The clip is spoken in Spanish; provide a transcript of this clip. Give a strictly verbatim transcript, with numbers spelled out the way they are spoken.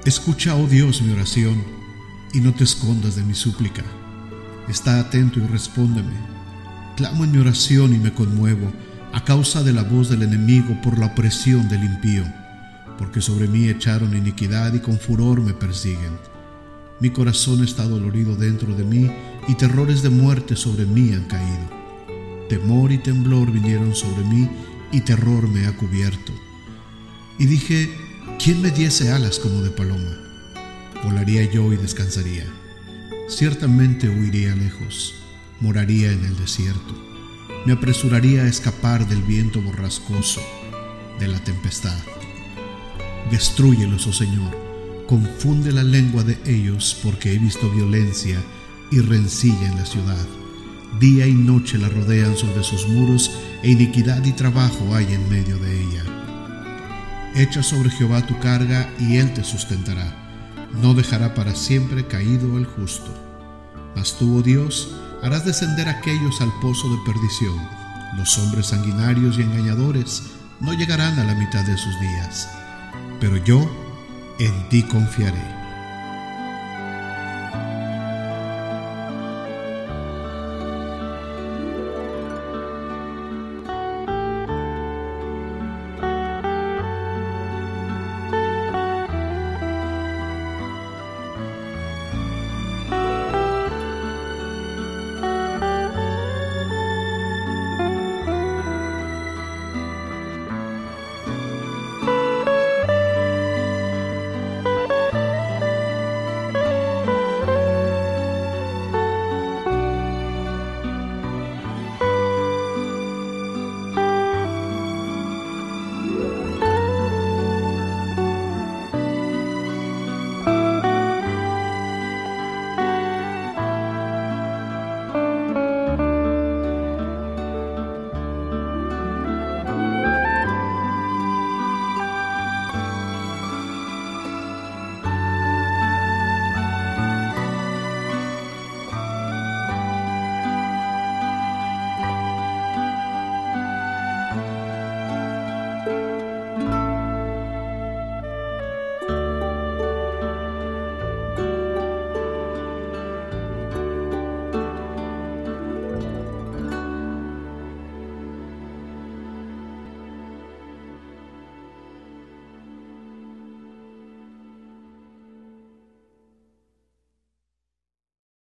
Escucha, oh Dios, mi oración, y no te escondas de mi súplica. Está atento y respóndeme. Clamo en mi oración y me conmuevo a causa de la voz del enemigo por la opresión del impío, porque sobre mí echaron iniquidad y con furor me persiguen. Mi corazón está dolorido dentro de mí y terrores de muerte sobre mí han caído. Temor y temblor vinieron sobre mí y terror me ha cubierto. Y dije, ¿quién me diese alas como de paloma? Volaría yo y descansaría. Ciertamente huiría lejos, moraría en el desierto. Me apresuraría a escapar del viento borrascoso, de la tempestad. Destrúyelos, oh Señor, confunde la lengua de ellos, porque he visto violencia y rencilla en la ciudad. Día y noche la rodean sobre sus muros, e iniquidad y trabajo hay en medio de ella. Echa sobre Jehová tu carga, y él te sustentará. No dejará para siempre caído el justo. Mas tú, oh Dios, harás descender a aquellos al pozo de perdición. Los hombres sanguinarios y engañadores no llegarán a la mitad de sus días. Pero yo en ti confiaré.